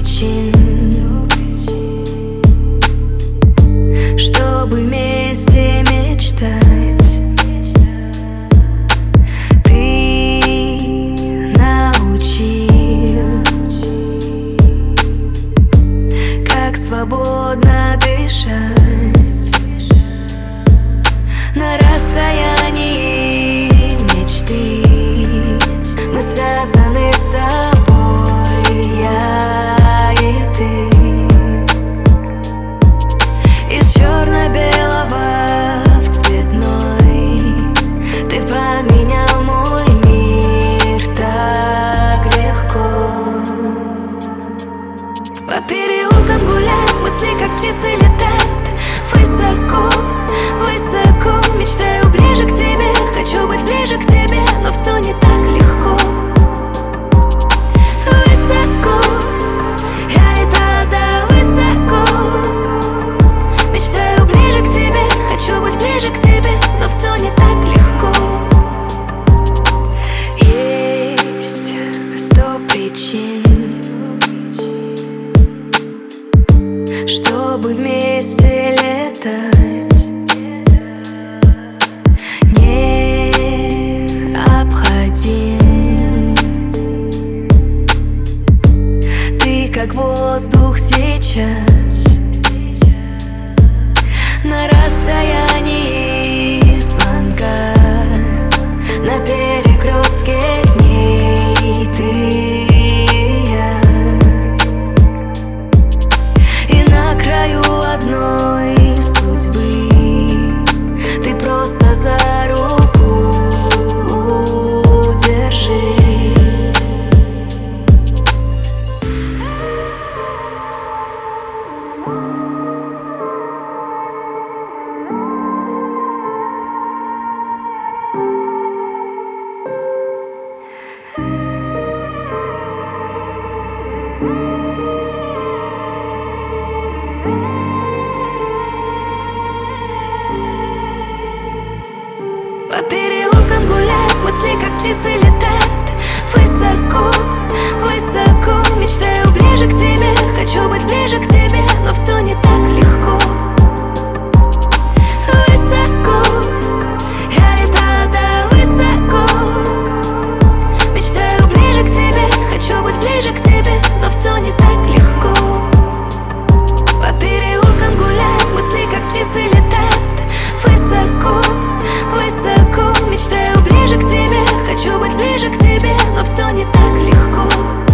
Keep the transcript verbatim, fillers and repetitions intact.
причин, чтобы вместе мечтать. Ты научил, как свободно дышать на расстоянии мечты. Мы связаны с тобой, я и ты. Из черно-белого в цветной ты поменял мой мир так легко. По переулкам гуляют мысли, как птицы летают высоко, высоко. Мечтаю ближе к тебе, хочу быть ближе к тебе, но все не так легко. Высоко, я летаю да высоко. Мечтаю ближе к тебе, хочу быть ближе к тебе, но все не так легко. Есть сто причин, чтобы вместе летать. Необходим ты, как воздух сейчас, на расстоянии звонка, на перекрестке дней ты и я. И на краю одной судьбы ты просто за руку держи. По переулкам гуляют мысли, как птицы летают высоко, высоко. Мечтаю ближе к тебе, хочу быть ближе к тебе, но все не так легко. Высоко, я летаю да высоко. Мечтаю ближе к тебе, хочу быть ближе к тебе, но все не так легко. По переулкам гуляют мысли, как птицы летают высоко, высоко. Мечтаю ближе к тебе, хочу быть ближе к тебе, но все не так легко.